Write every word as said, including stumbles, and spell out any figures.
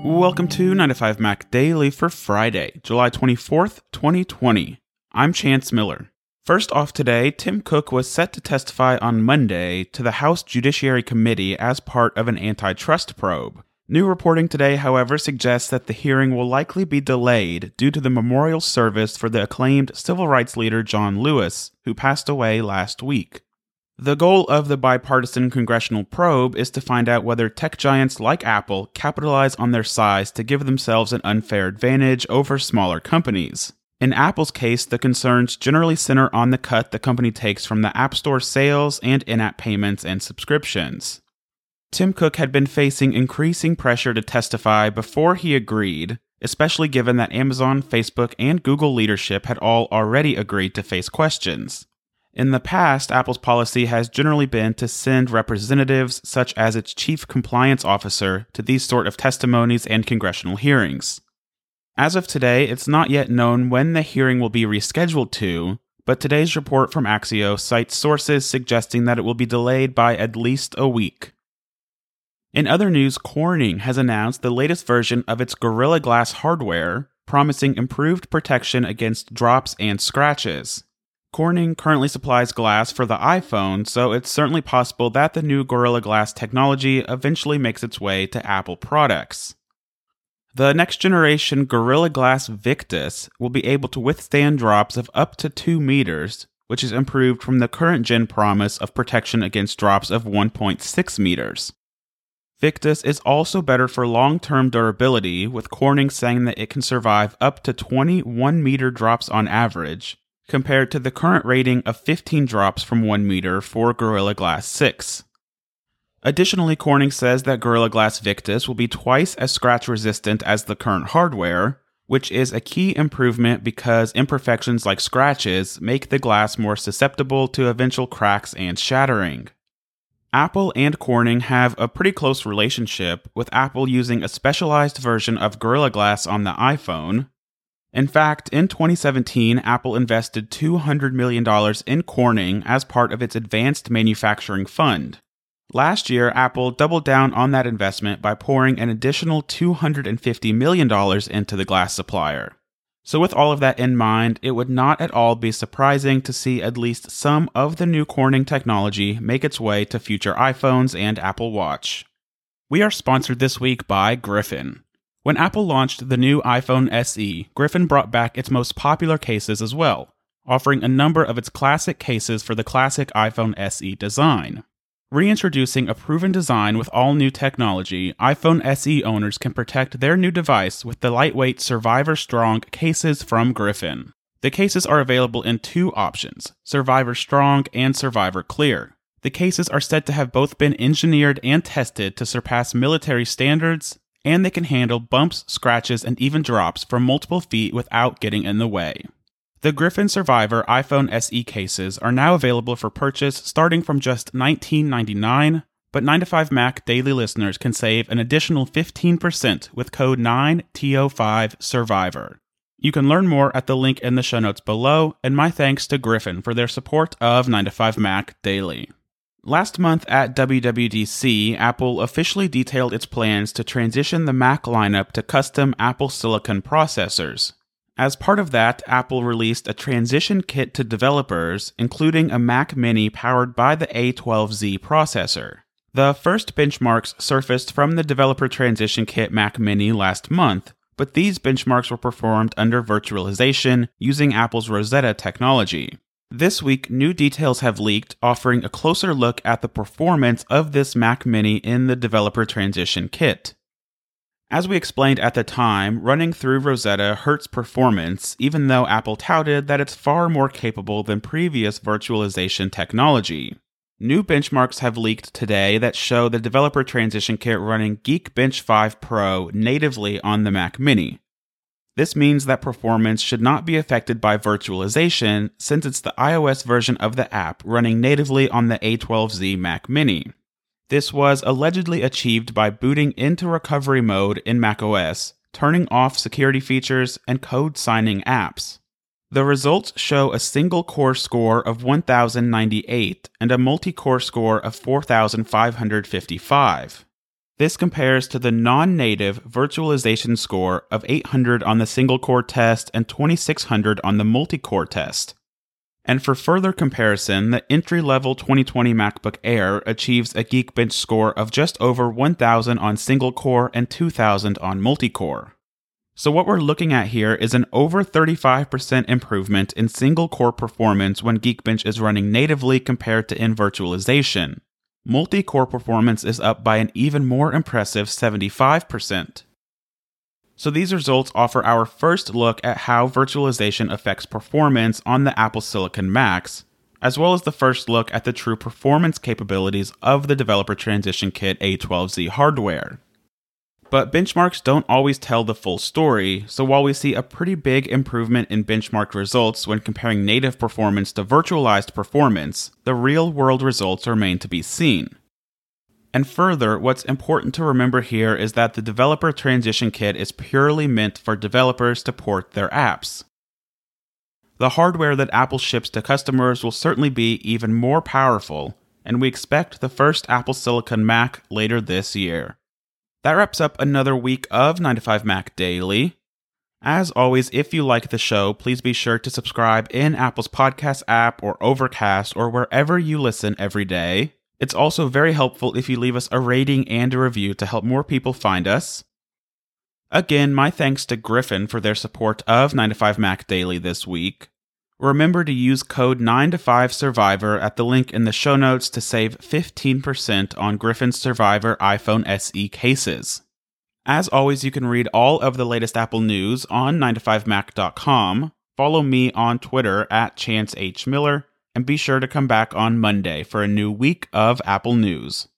Welcome to nine to five Mac Daily for Friday, July twenty-fourth, twenty twenty. I'm Chance Miller. First off today, Tim Cook was set to testify on Monday to the House Judiciary Committee as part of an antitrust probe. New reporting today, however, suggests that the hearing will likely be delayed due to the memorial service for the acclaimed civil rights leader John Lewis, who passed away last week. The goal of the bipartisan congressional probe is to find out whether tech giants like Apple capitalize on their size to give themselves an unfair advantage over smaller companies. In Apple's case, the concerns generally center on the cut the company takes from the App Store sales and in-app payments and subscriptions. Tim Cook had been facing increasing pressure to testify before he agreed, especially given that Amazon, Facebook, and Google leadership had all already agreed to face questions. In the past, Apple's policy has generally been to send representatives, such as its chief compliance officer, to these sort of testimonies and congressional hearings. As of today, it's not yet known when the hearing will be rescheduled to, but today's report from Axios cites sources suggesting that it will be delayed by at least a week. In other news, Corning has announced the latest version of its Gorilla Glass hardware, promising improved protection against drops and scratches. Corning currently supplies glass for the iPhone, so it's certainly possible that the new Gorilla Glass technology eventually makes its way to Apple products. The next generation Gorilla Glass Victus will be able to withstand drops of up to two meters, which is improved from the current gen promise of protection against drops of one point six meters. Victus is also better for long-term durability, with Corning saying that it can survive up to twenty-one meter drops on average, compared to the current rating of fifteen drops from one meter for Gorilla Glass six. Additionally, Corning says that Gorilla Glass Victus will be twice as scratch-resistant as the current hardware, which is a key improvement because imperfections like scratches make the glass more susceptible to eventual cracks and shattering. Apple and Corning have a pretty close relationship, with Apple using a specialized version of Gorilla Glass on the iPhone. In fact, in twenty seventeen, Apple invested two hundred million dollars in Corning as part of its Advanced Manufacturing Fund. Last year, Apple doubled down on that investment by pouring an additional two hundred fifty million dollars into the glass supplier. So with all of that in mind, it would not at all be surprising to see at least some of the new Corning technology make its way to future iPhones and Apple Watch. We are sponsored this week by Griffin. When Apple launched the new iPhone S E, Griffin brought back its most popular cases as well, offering a number of its classic cases for the classic iPhone S E design. Reintroducing a proven design with all new technology, iPhone S E owners can protect their new device with the lightweight Survivor Strong cases from Griffin. The cases are available in two options, Survivor Strong and Survivor Clear. The cases are said to have both been engineered and tested to surpass military standards, and they can handle bumps, scratches, and even drops from multiple feet without getting in the way. The Griffin Survivor iPhone S E cases are now available for purchase starting from just nineteen ninety-nine dollars, but nine to five Mac daily listeners can save an additional fifteen percent with code nine T O five Survivor. You can learn more at the link in the show notes below, and my thanks to Griffin for their support of nine to five Mac Daily. Last month at W W D C, Apple officially detailed its plans to transition the Mac lineup to custom Apple Silicon processors. As part of that, Apple released a transition kit to developers, including a Mac Mini powered by the A twelve Z processor. The first benchmarks surfaced from the developer transition kit Mac Mini last month, but these benchmarks were performed under virtualization using Apple's Rosetta technology. This week, new details have leaked, offering a closer look at the performance of this Mac Mini in the developer transition kit. As we explained at the time, running through Rosetta hurts performance, even though Apple touted that it's far more capable than previous virtualization technology. New benchmarks have leaked today that show the developer transition kit running Geekbench five Pro natively on the Mac Mini. This means that performance should not be affected by virtualization, since it's the iOS version of the app running natively on the A twelve Z Mac Mini. This was allegedly achieved by booting into recovery mode in macOS, turning off security features, and code signing apps. The results show a single core score of one thousand ninety-eight and a multi-core score of four thousand five hundred fifty-five. This compares to the non-native virtualization score of eight hundred on the single-core test and twenty-six hundred on the multi-core test. And for further comparison, the entry-level twenty twenty MacBook Air achieves a Geekbench score of just over one thousand on single-core and two thousand on multi-core. So what we're looking at here is an over thirty-five percent improvement in single-core performance when Geekbench is running natively compared to in virtualization. Multi-core performance is up by an even more impressive seventy-five percent. So these results offer our first look at how virtualization affects performance on the Apple Silicon Macs, as well as the first look at the true performance capabilities of the Developer Transition Kit A twelve Z hardware. But benchmarks don't always tell the full story, so while we see a pretty big improvement in benchmark results when comparing native performance to virtualized performance, the real-world results remain to be seen. And further, what's important to remember here is that the Developer Transition Kit is purely meant for developers to port their apps. The hardware that Apple ships to customers will certainly be even more powerful, and we expect the first Apple Silicon Mac later this year. That wraps up another week of nine to five Mac Daily. As always, if you like the show, please be sure to subscribe in Apple's podcast app or Overcast or wherever you listen every day. It's also very helpful if you leave us a rating and a review to help more people find us. Again, my thanks to Griffin for their support of nine to five Mac Daily this week. Remember to use code nine to five Survivor at the link in the show notes to save fifteen percent on Griffin's Survivor iPhone S E cases. As always, you can read all of the latest Apple news on nine to five mac dot com. Follow me on Twitter at Chance H. Miller. And be sure to come back on Monday for a new week of Apple news.